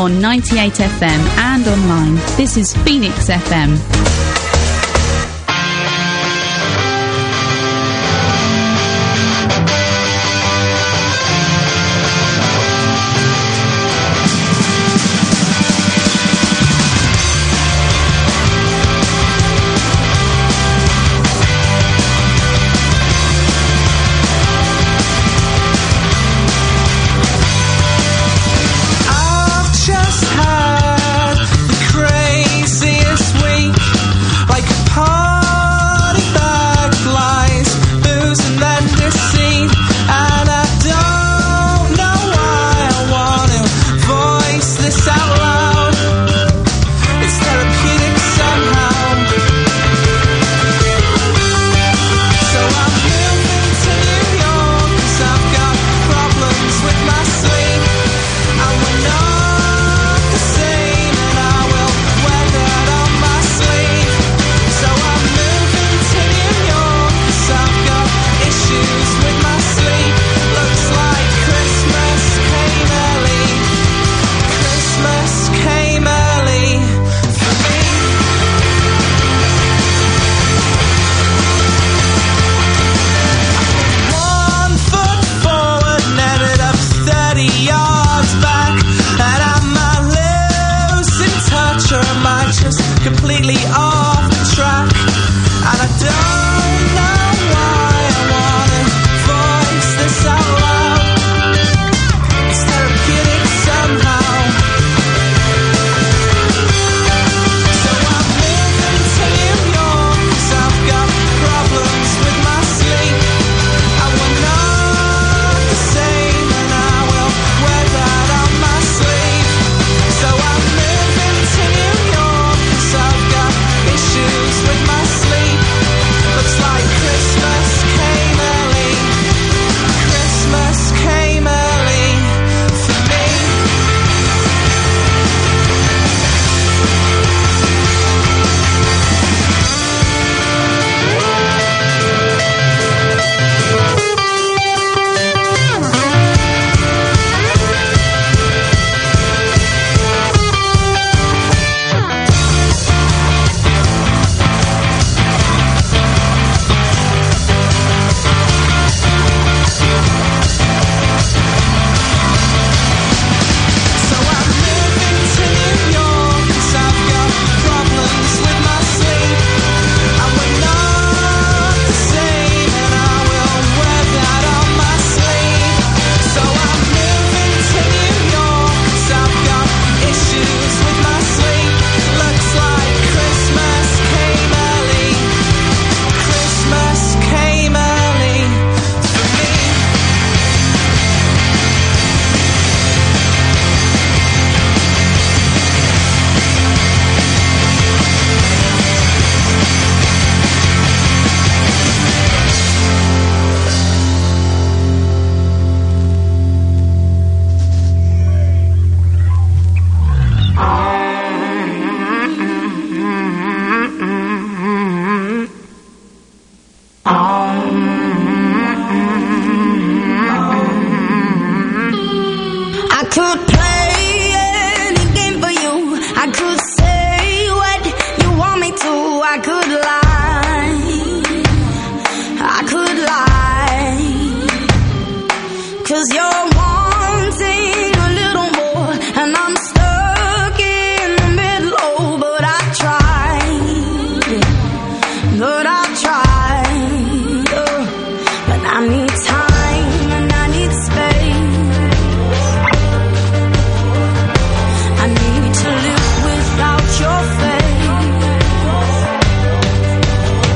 on 98 FM and online. This is Phoenix FM.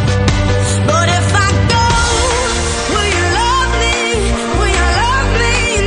But if I go, will you love me? Will you love me?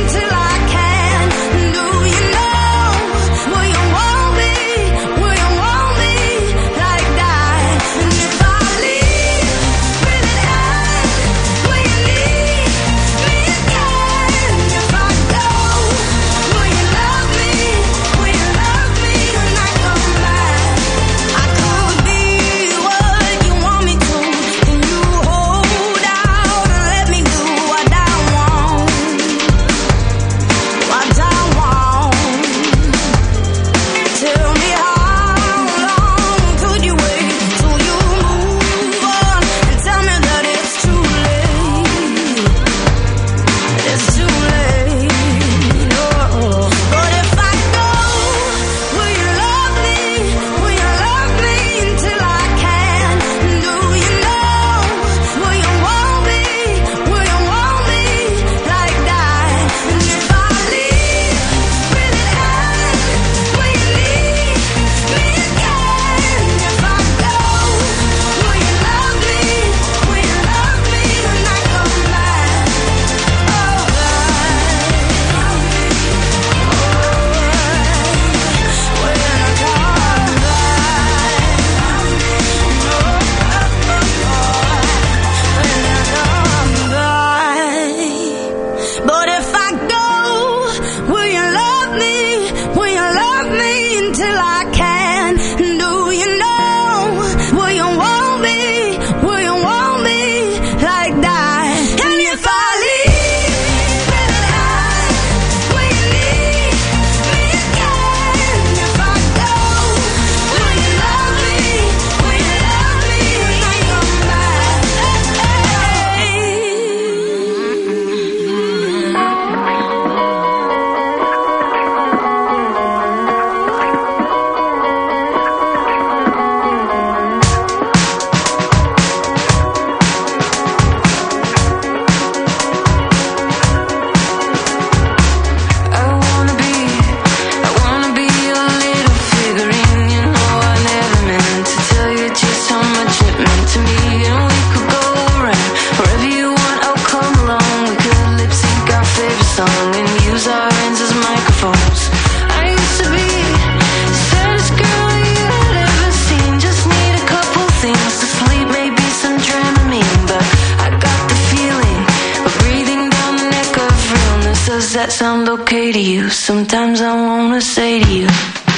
sound okay to you? Sometimes I wanna say to you,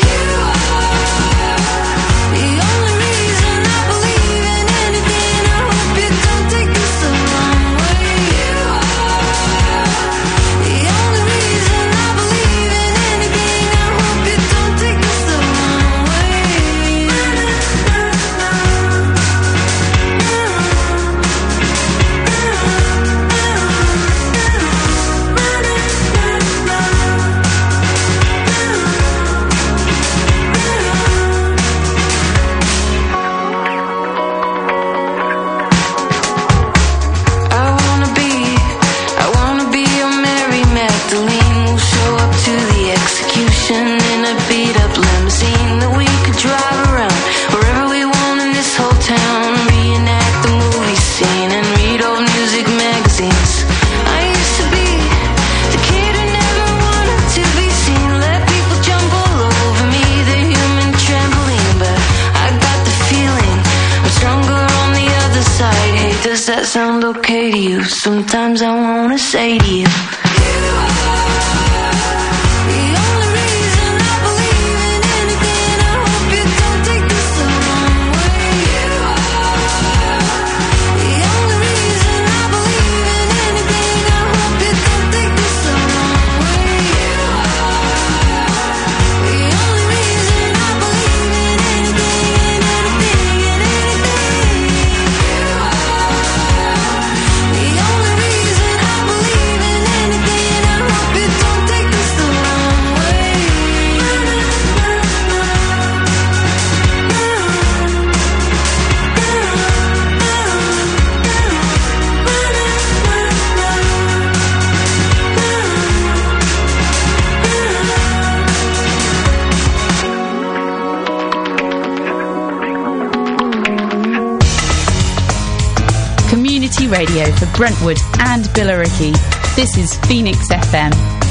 that sound okay to you? Sometimes I wanna say to you, radio for Brentwood and Billericay. This is Phoenix FM.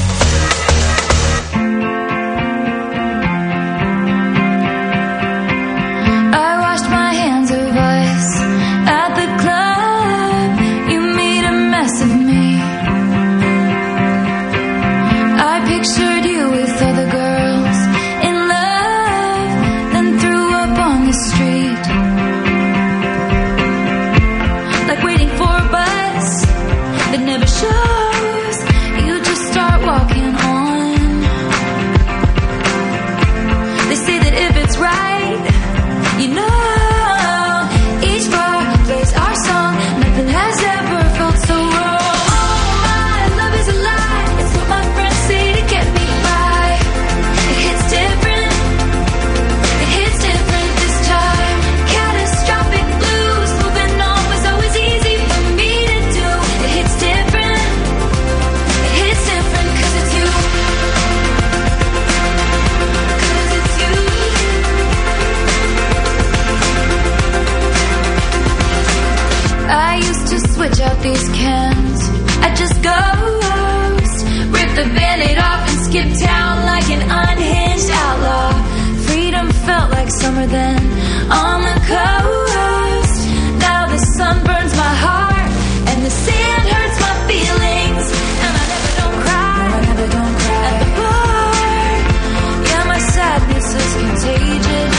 These cans, I just ghost, rip the band-aid off and skip town like an unhinged outlaw. Freedom felt like summer then on the coast. Now the sun burns my heart and the sand hurts my feelings. And I never don't cry, at the bar. Yeah, my sadness is contagious.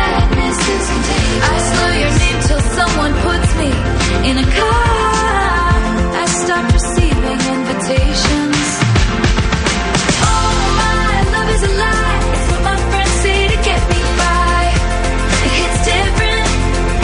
I slur your name till someone puts me in a car. Stopped receiving invitations. Oh, my love is a lie. It's what my friends say to get me by. It hits different.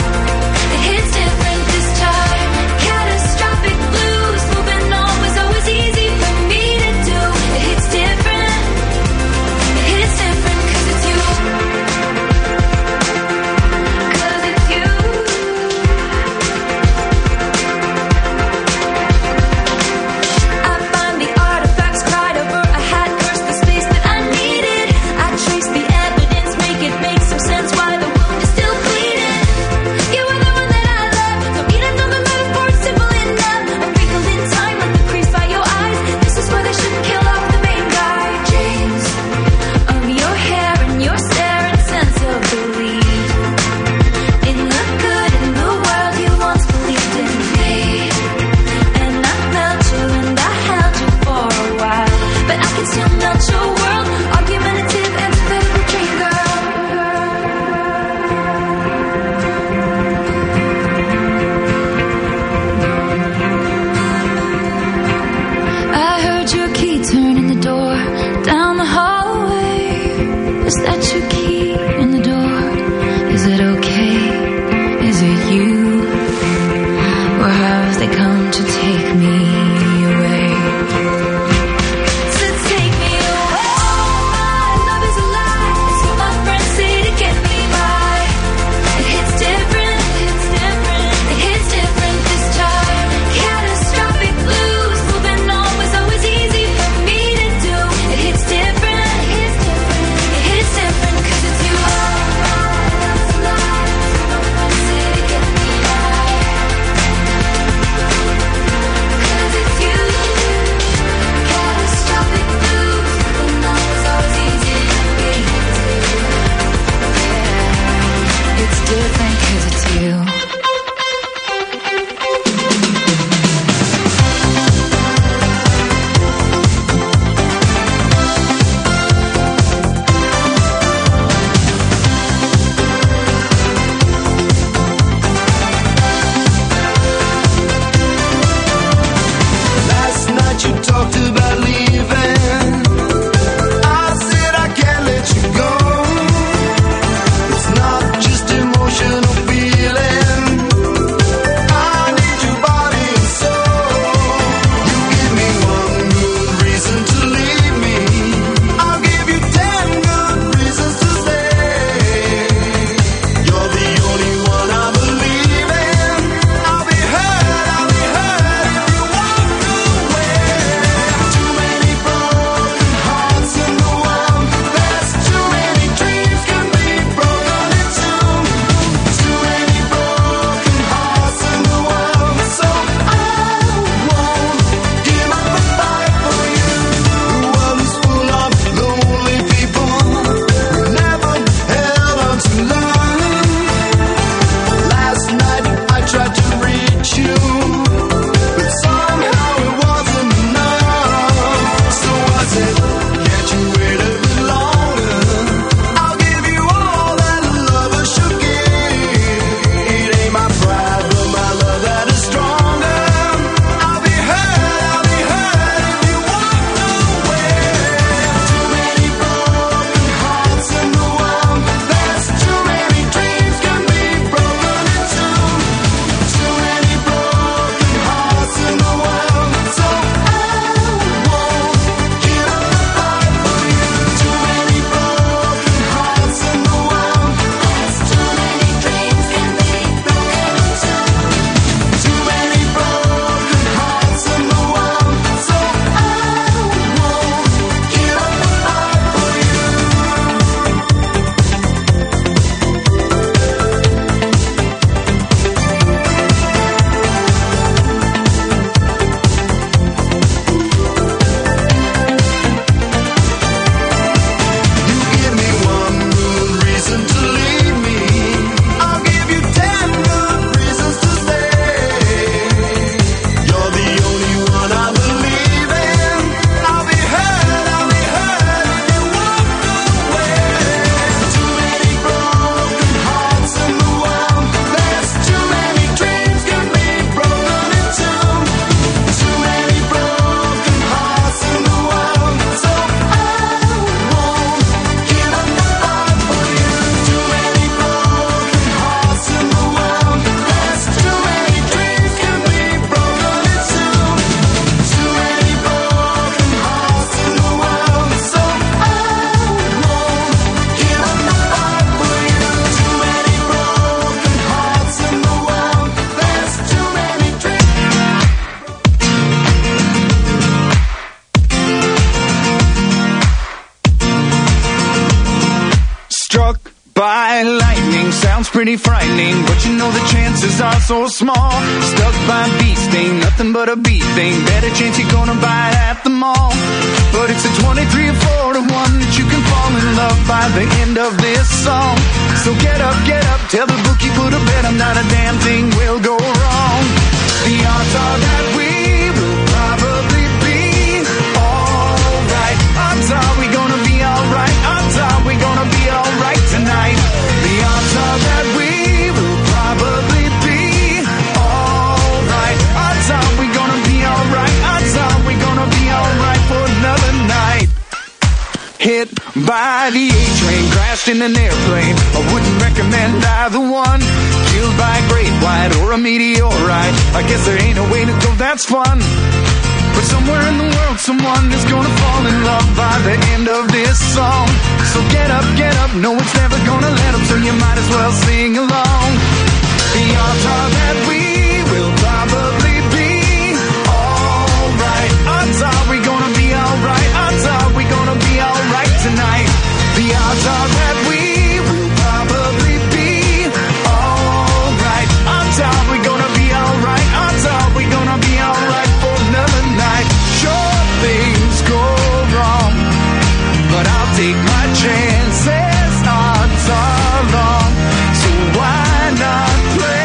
sounds pretty frightening, but you know the chances are so small. Stuck by a bee sting, nothing but a bee thing. Better chance you're gonna buy it at the mall. But it's a 23 or 4 to 1 that you can fall in love by the end of this song. So get up, tell the bookie put a bet on, not a damn thing will go wrong. The odds are that we will probably be alright. Odds are we gonna be alright. Odds are we gonna be alright tonight. The odds are that we will probably be alright. Odds are we gonna be alright. Odds are we gonna be alright for another night. Hit by the A-train, crashed in an airplane. I wouldn't recommend either one. Killed by a great white or a meteorite. I guess there ain't a way to go that's fun. But somewhere in the world someone is gonna fall in love by the end of this song. So get up, no it's never gonna let up, so you might as well sing along. The odds are that we will probably be alright. Odds are we gonna be alright. Odds are we gonna be alright tonight. The odds are that we will probably be alright. Odds are we gonna be alright. Odds are we gonna be alright for another night. Sure, things go wrong, but I'll take my chances. Odds are long, so why not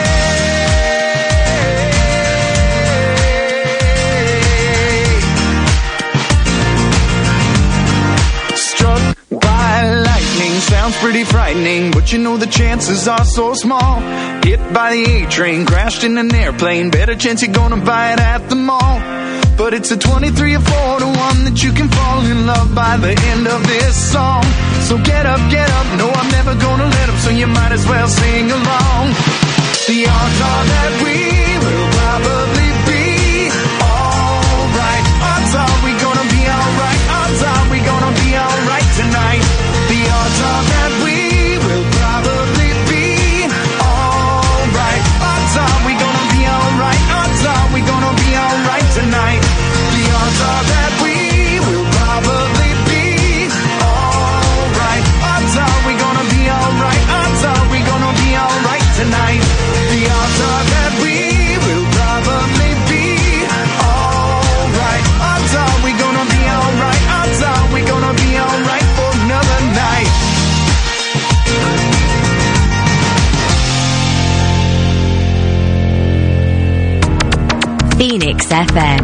play? Struck by lightning sounds pretty frightening, but you know the chances are so small. Hit by the A-train, crashed in an airplane. Better chance you're gonna buy it at the mall. But it's a 23 or 4 to 1 that you can fall in love by the end of this song. So get up, no I'm never gonna let up, so you might as well sing along. The odds are that we will probably be alright. Odds are we gonna be alright. Odds are we gonna be alright tonight. The odds are that we will probably be alright. Odds are we gonna be alright. Odds are we gonna be alright tonight. The odds are that we will probably be alright. Odds are we gonna be alright. Odds are we gonna be alright tonight. The odds are that we will probably be alright. Odds are we gonna be alright. Odds are we gonna be alright for another night. Phoenix FM.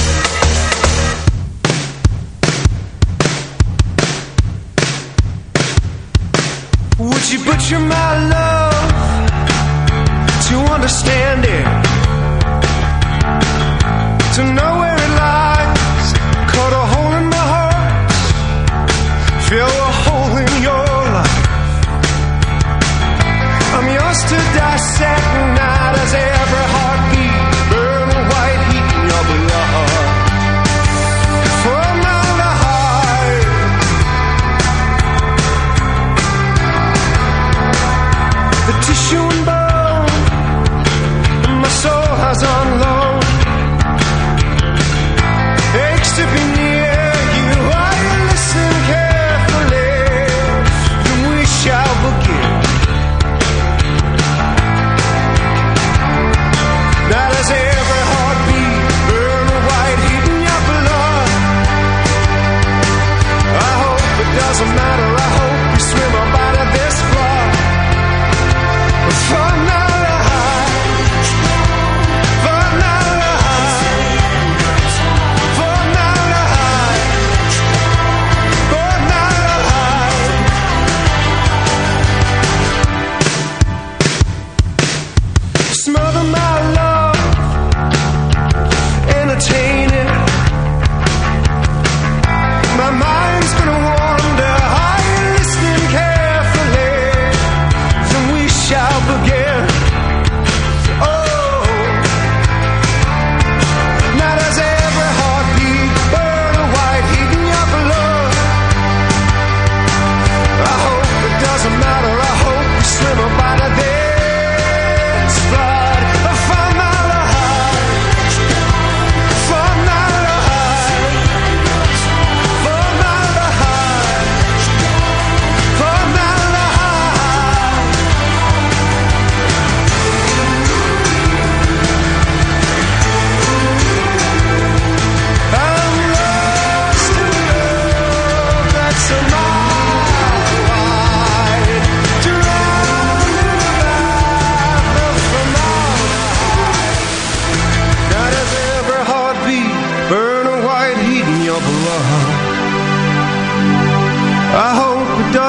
Would you butcher my love to understand it, to know where it lies, cut a hole in my heart, fill a hole in your life. I'm yours to dissect, not as every heartbeat, burn a white heat in your blood. For my life, the tissue and bone, and my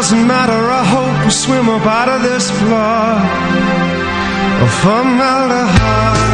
doesn't matter, I hope we swim up out of this blood of formaldehyde.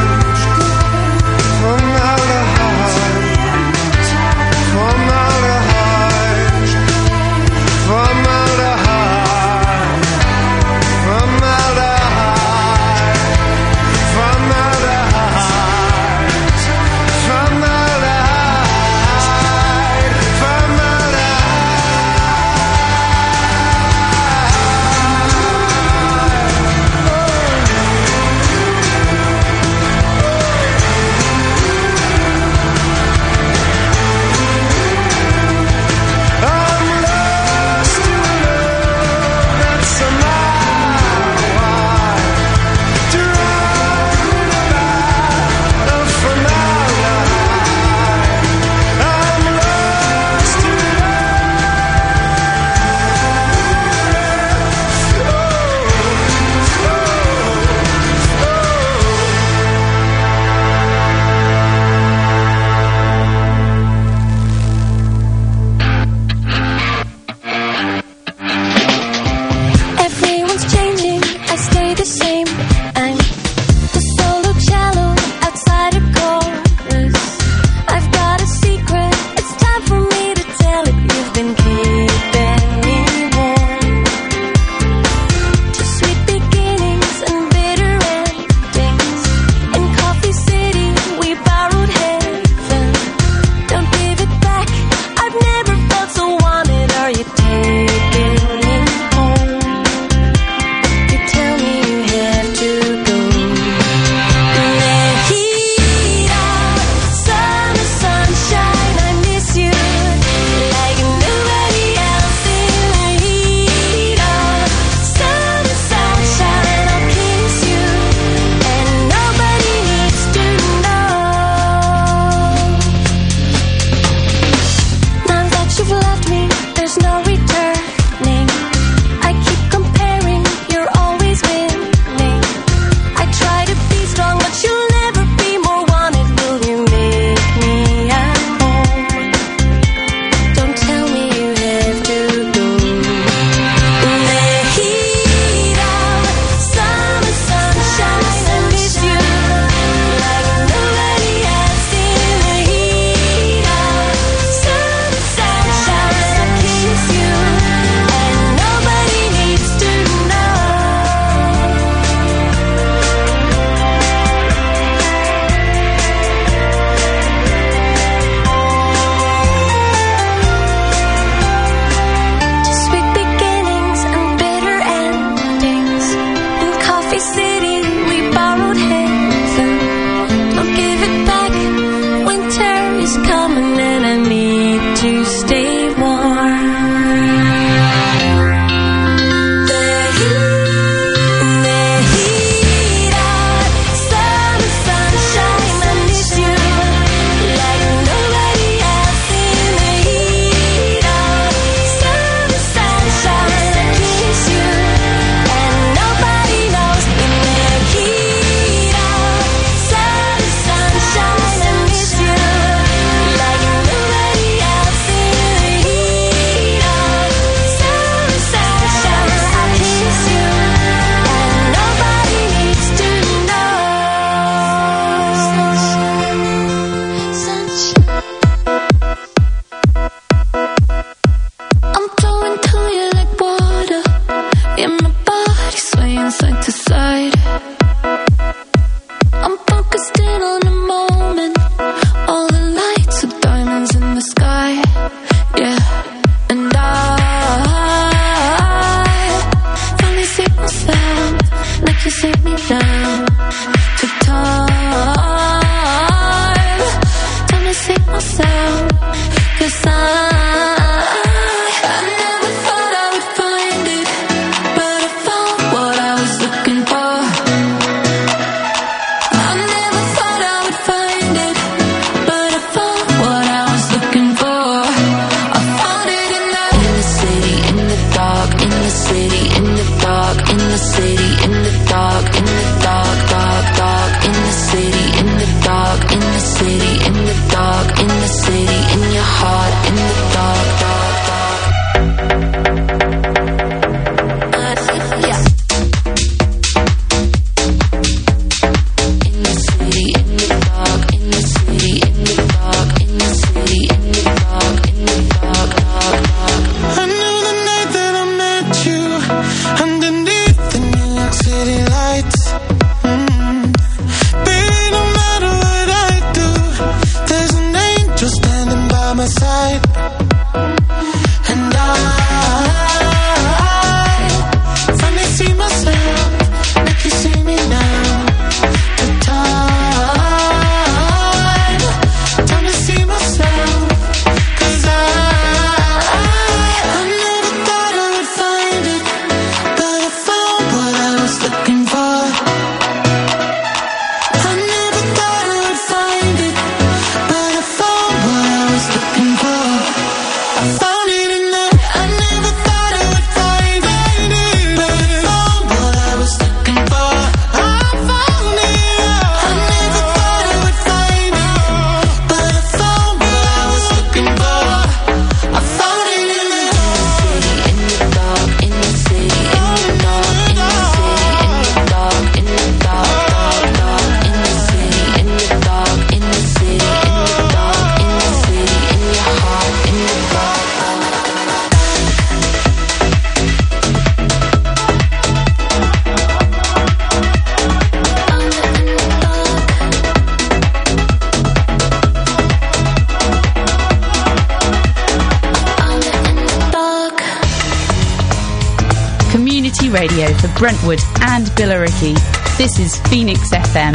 radio for Brentwood and Billericay. This is Phoenix FM.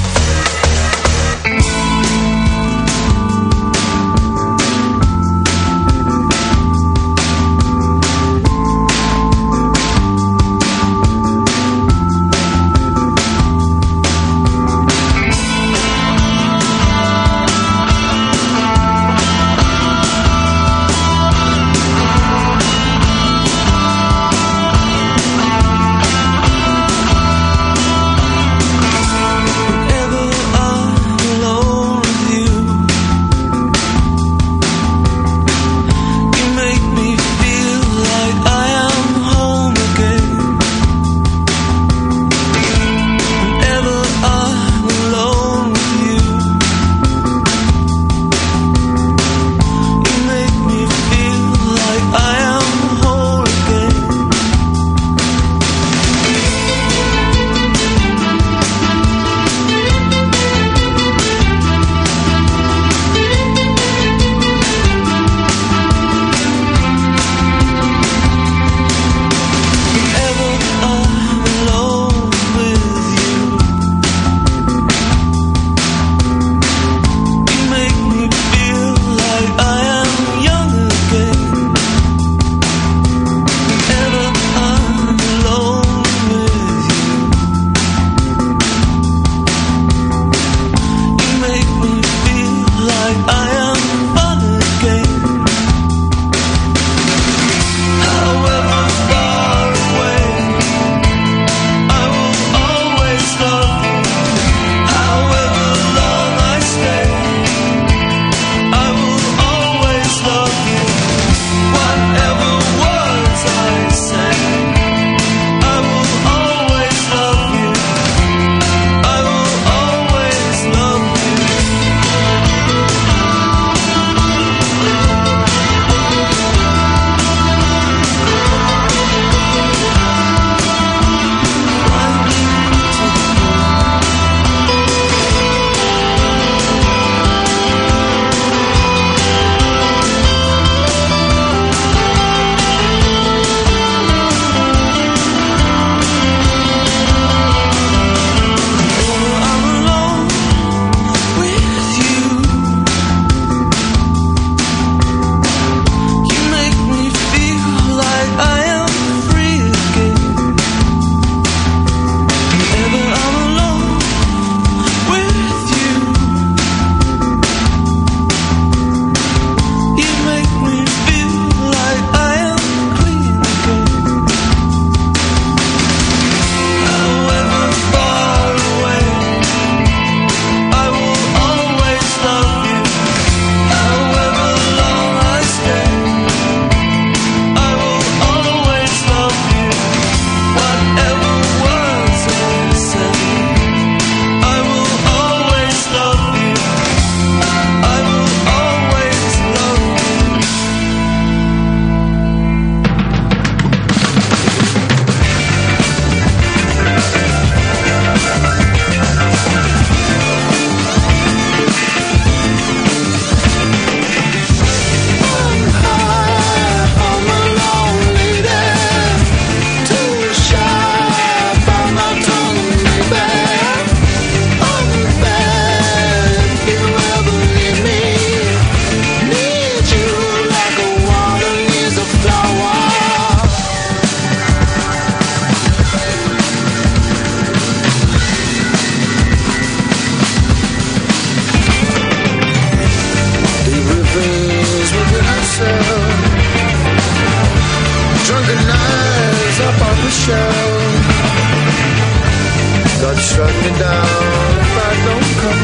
God struck me down if I don't come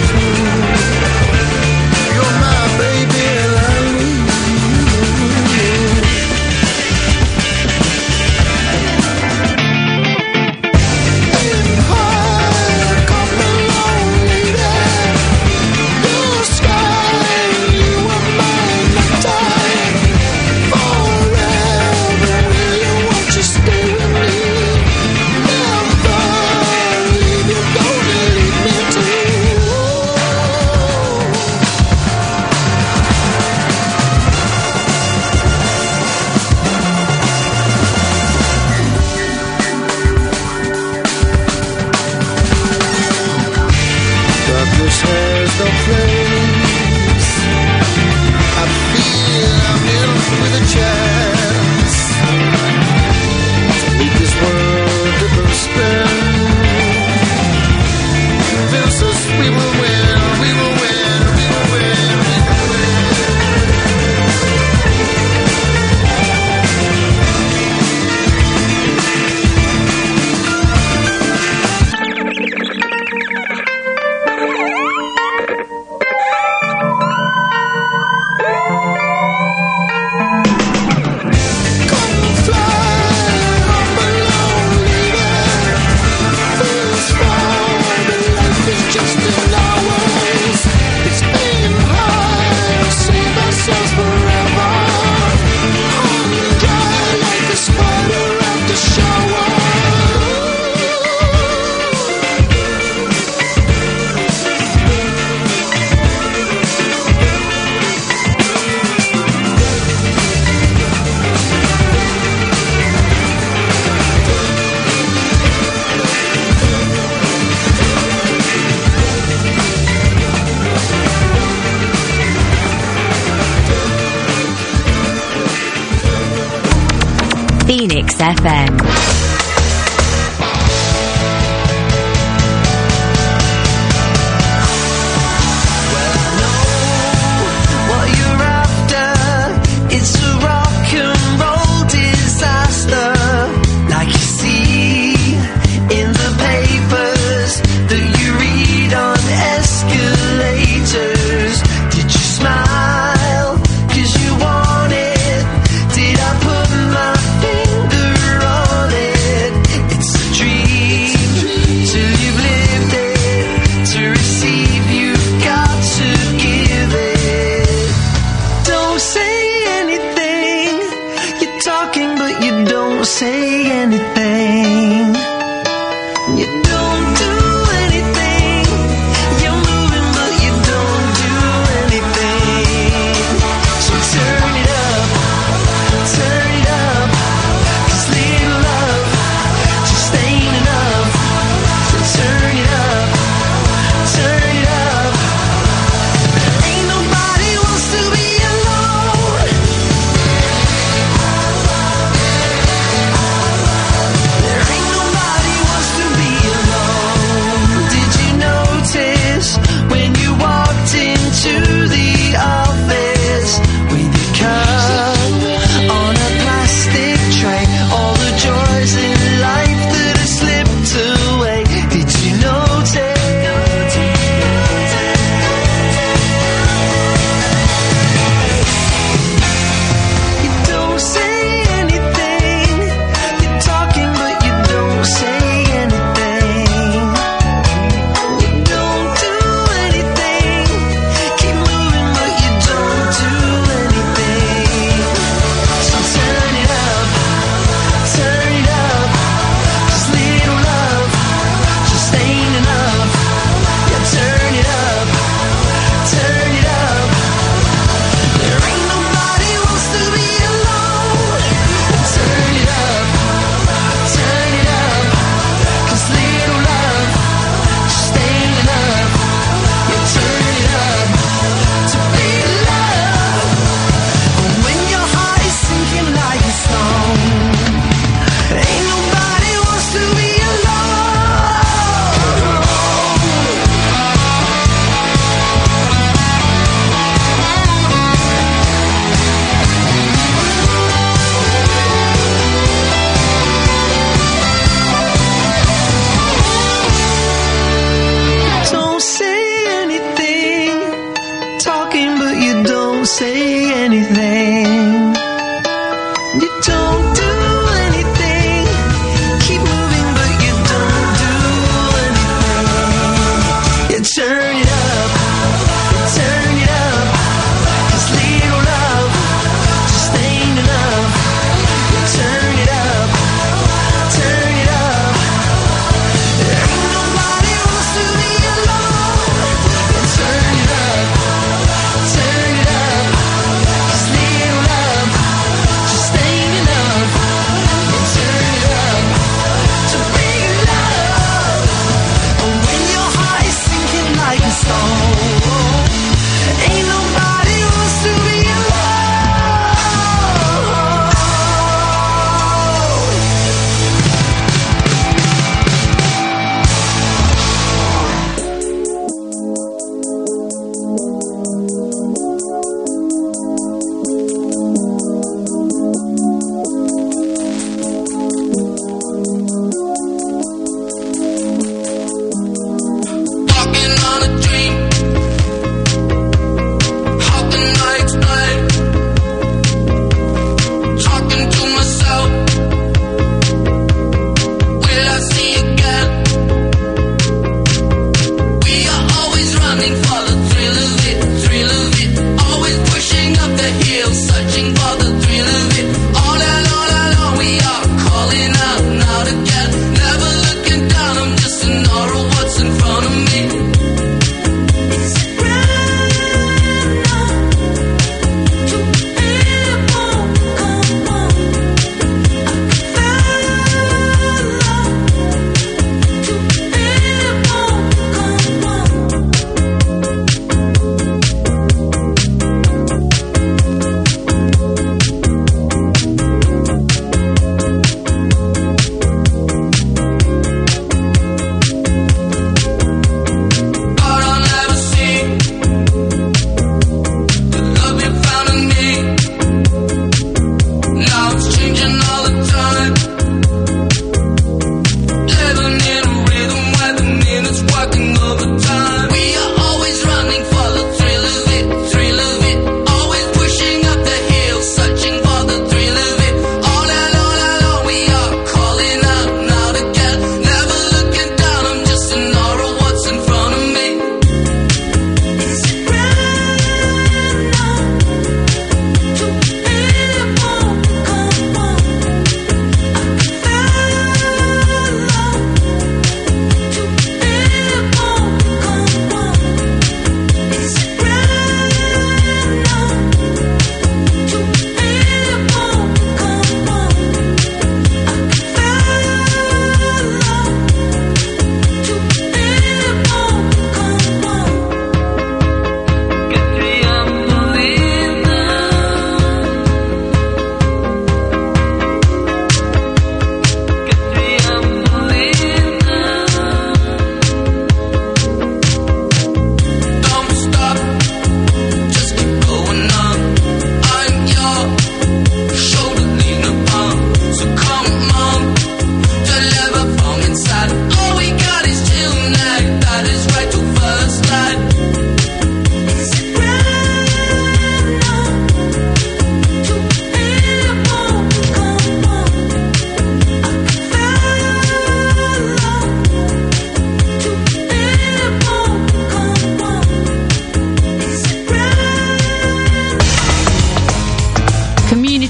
through. You're my baby and I Phoenix FM.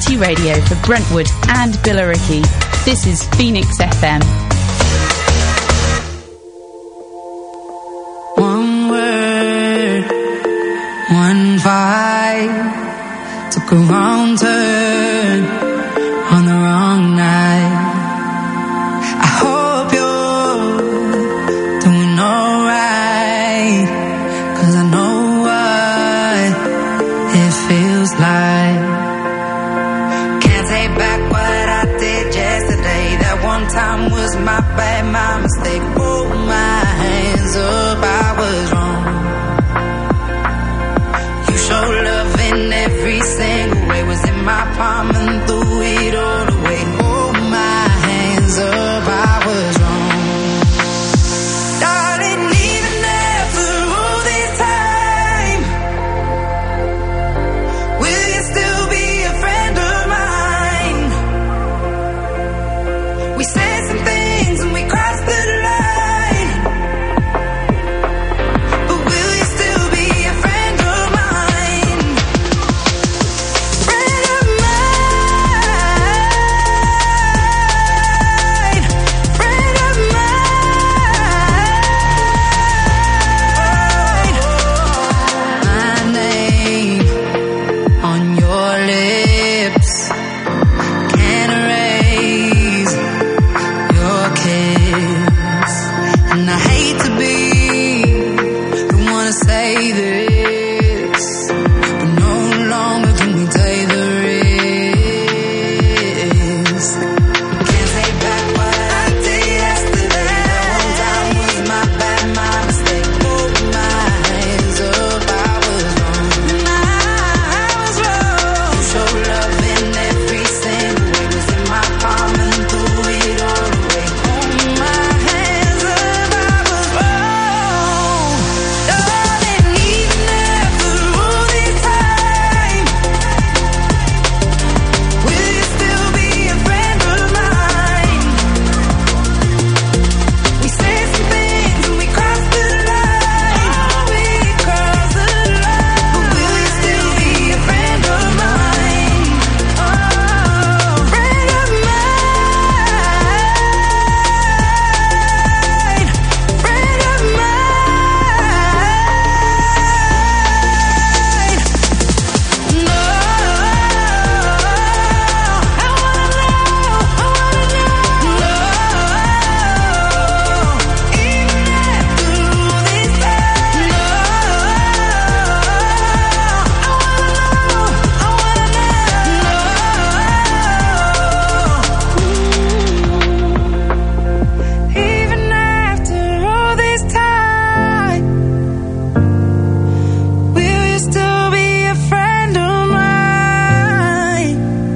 community radio for Brentwood and Billericay. This is Phoenix FM. One word, one vibe, took a wrong turn on the wrong night. I hope you're doing alright, 'cause I know what it feels like. Can't take back what I did yesterday. That one time was my bad, my mistake. Hold my hands up, I was wrong. You showed love in every single way. Was in my palm and threw it all away. Hold my hands up, I was wrong. Darling, even after all this time, will you still be a friend of mine? We said some things and we crossed the line, but will you still be a friend of mine? Friend of mine, friend of mine. My name on your lips can't erase your kiss, and I hate to be the one to say this, but no longer can we take the risk. Can't take back what I did yesterday. That one time was my bad, my mistake. Hold my hands up, I was wrong. I was wrong. You showed love in every single way. Was in my palm and threw it all away. Hold my hands up, I was wrong. Darling, even after all this time, will you still be a friend of mine? We said some things and we crossed the line. We crossed the line. But will you still be a friend of mine? Oh, friend of mine, friend of mine. No, I wanna know, no, even after all this time. No, I wanna know, even after all this time, will you still be a friend of mine?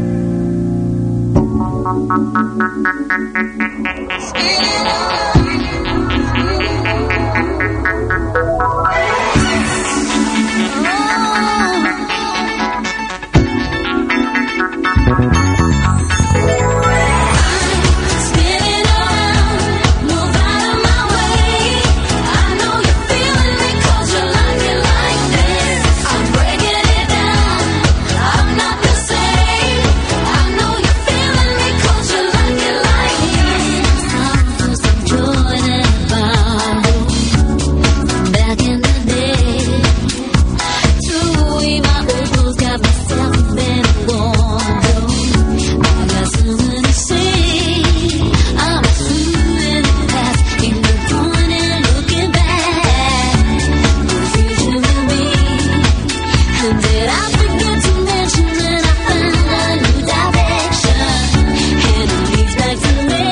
Spinning around, move out of my way. I know you're feeling me 'cause you like it like this. I'm breaking it down, I'm not the same. I know you're feeling me 'cause you like it like this. Time for some Jordan and Pablo from back in the day. True, my old clothes got myself a better wardrobe. I got something to say. I'm assuming the past ain't no point in looking back. The future will be. And did I forget to mention that I found a new direction? And it leads back to me.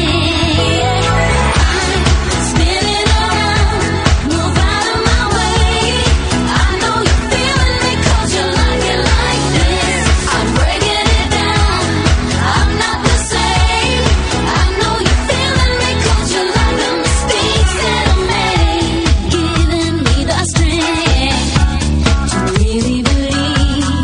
I'm spinning around, move out of my way. I know you're feeling me 'cause you like it like this. I'm breaking it down, I'm not the same. I know you're feeling me 'cause you like the mistakes that I made. Giving me the strength to really believe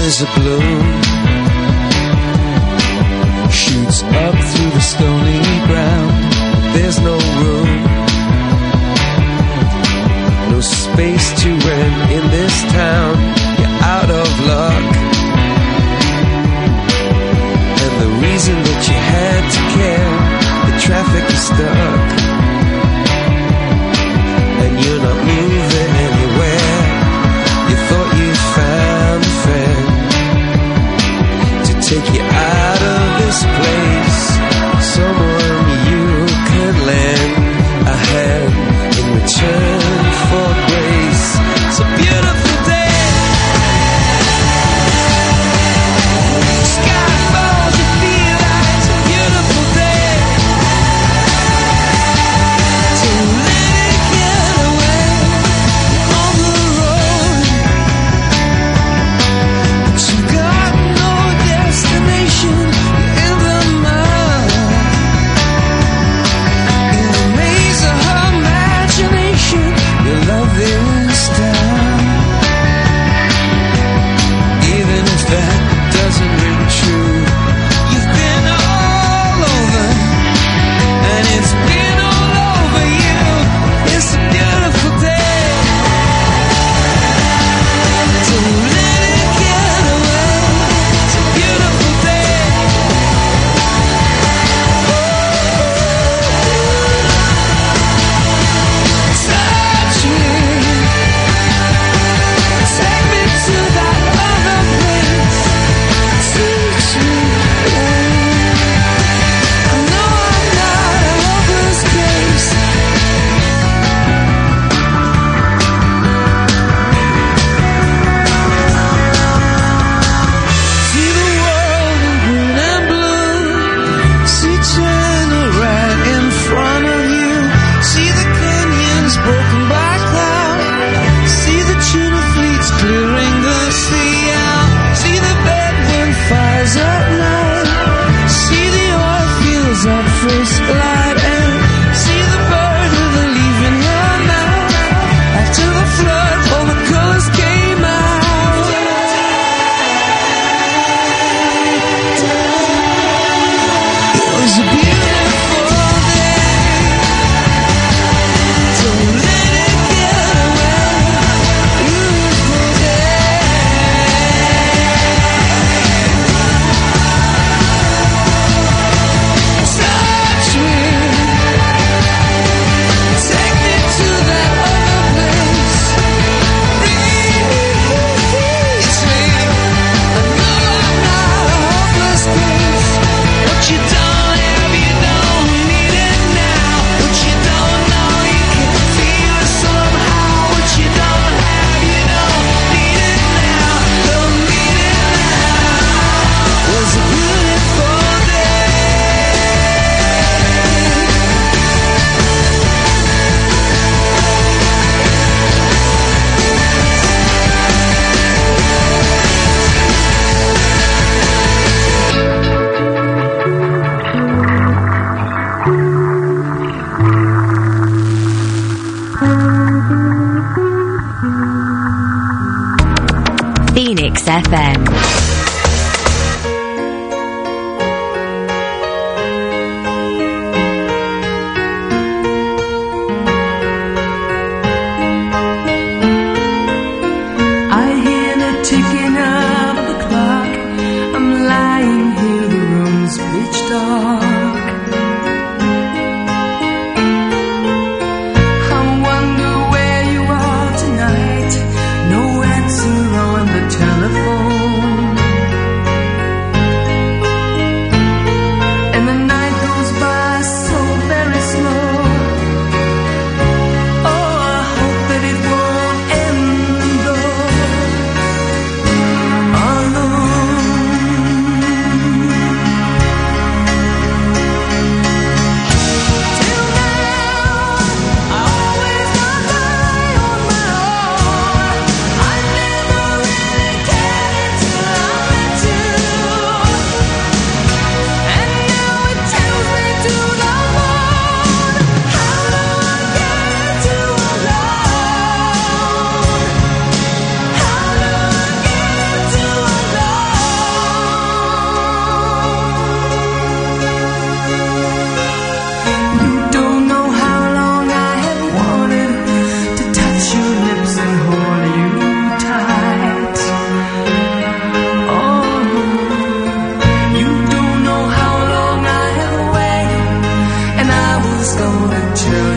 as a bloom shoots up through the stony ground. There's no room, no space to rent in this town. You're out of luck, and the reason that you had to care, the traffic is stuck, and you're not moving anywhere. You thought you found a friend to take you out of this place, someone you could lend a hand in return for grace. It's a beautiful day. Sky falls, you feel like it's a beautiful day. So let it get away on the road. But you got no destination in the mud. In the maze of her imagination, your love is down. Even if that doesn't ring true, you've been all over, and it's been all over you. It's a beautiful day. So let it get away. It's a beautiful day. Touch me, take me to that other place. Teach me, I know I'm not a hopeless case. See the world in green and blue. See China right in front of you. See the canyons broken by cloud. See the tuna fleets clearing the sea out. See the bedroom fires at night. See the oil fields at first light. And see the bird with a leaf in her mouth. After the flood, all the colors came out. It was a beautiful day. So let it get away. Beautiful day. Touch me, take me to that other place. Reach me, I know I'm not a hopeless case. What you don't have, you don't need it now. What you don't know, you can feel it somehow. What you don't have, you don't need it now. Don't need it now. Was a beautiful day. Phoenix FM. I hear the ticking of the clock. I'm lying here, the room's pitch dark. I wonder where you are tonight. No answer on the telephone. was gonna tell